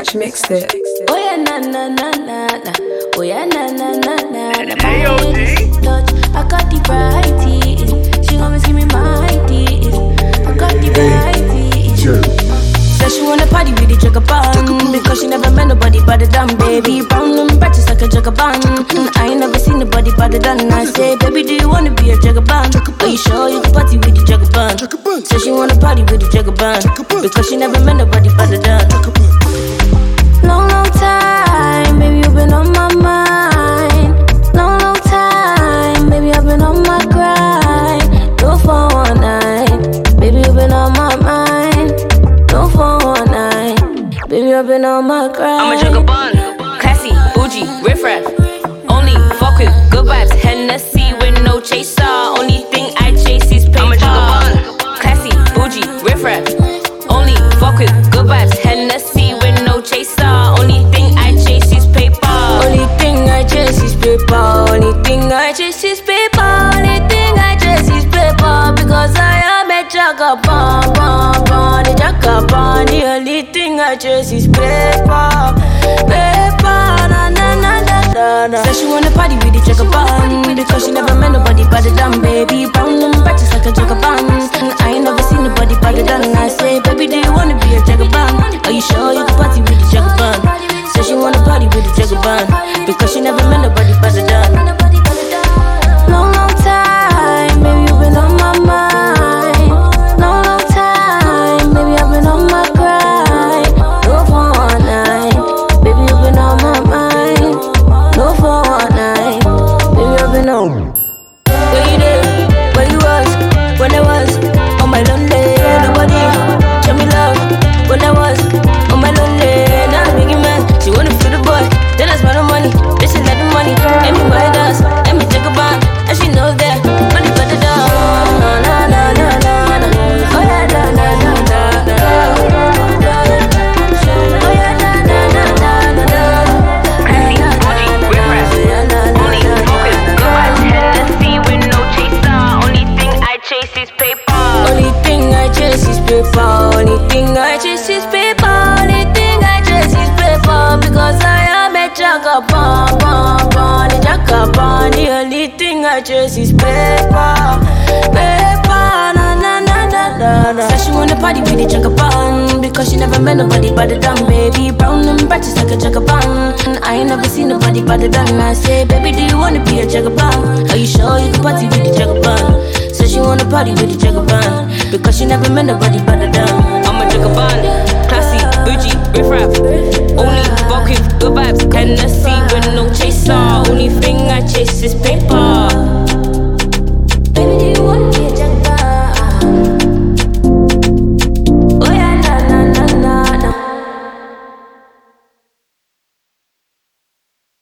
Savage mixed it. Oh yeah, na na na na na. Oh yeah, na na na na na. Hey, yo, D. Touch, I got the variety. She always give me my ideas. I got the variety. Said she wanna party with the jugger band because she never met nobody but the damn baby. Brown and bright just like a jugger band. I ain't never seen nobody but the damn. I say, baby, do you wanna be a jugger band? Are you sure you can party with the jugger band? Said she wanna party with the jugger band because she never met nobody but the damn. Long, long time, baby, you've been on my mind. Long, long time, baby, I've been on my grind. No 419, baby, you've been on my mind. No 419, baby, I've been on my grind. I'm a jugger bun, classy, bougie, riff-raff. Only fuck with good vibes, Hennessy with no chaser. Only thing I chase is paper. I'm a jugger bun, classy, bougie, riff-raff. Only fuck with good vibes, Hennessy with no chaser. Only thing I chase is paper. Only thing I chase is paper. Only thing I chase is paper. Only thing I chase is paper. Because I am a jagabon, bon, bon, the jagabon. The only thing I chase is paper. Paper, na na na na na. Said she wanna party with the jagabon because she never met nobody but the damn baby. Brown and bright just like a jagabon. I ain't never seen nobody but the damn. I say, baby, do you wanna be a jagabon? Are you sure you can party with the jagabon? Said she wanna party with the jagabon because she never met nobody but the damn. Long, long time, baby, you've been on my mind. Long, long time, baby, I've been on my grind. No 419, baby, you've been on my mind. No 419, baby, I've been on. Where you there? Where you was? When I was on my lonely, nobody show me love. When I was on my lonely, now I'm making man. She wanna feel the boy, then I spend the money. This is not the money, and me buy dance, and me take a band, and she knows that. Money got the down, na na na na na. Oh yeah, na na na na na. Oh yeah, na na na na na. Classy, bougie, riff-raff. Only fuck with good vibes, Hennessy with no chaser. Only thing I chase is paper. Only thing I chase is paper. Only thing I chase is paper. Only thing I chase is paper. Because I am a jagabon, bon, bon, the jagabon. The only thing I chase is paper. Paper, na na na na na na. Said she wanna party with the jagabon because she never met nobody but the damn baby. Brown and bright just like a jagabon. I ain't never seen nobody but the damn. I say, baby, do you wanna be a jagabon? Are you sure you can party with the jagabon? Said she wanna party with the jagabon because she never met nobody but the damn.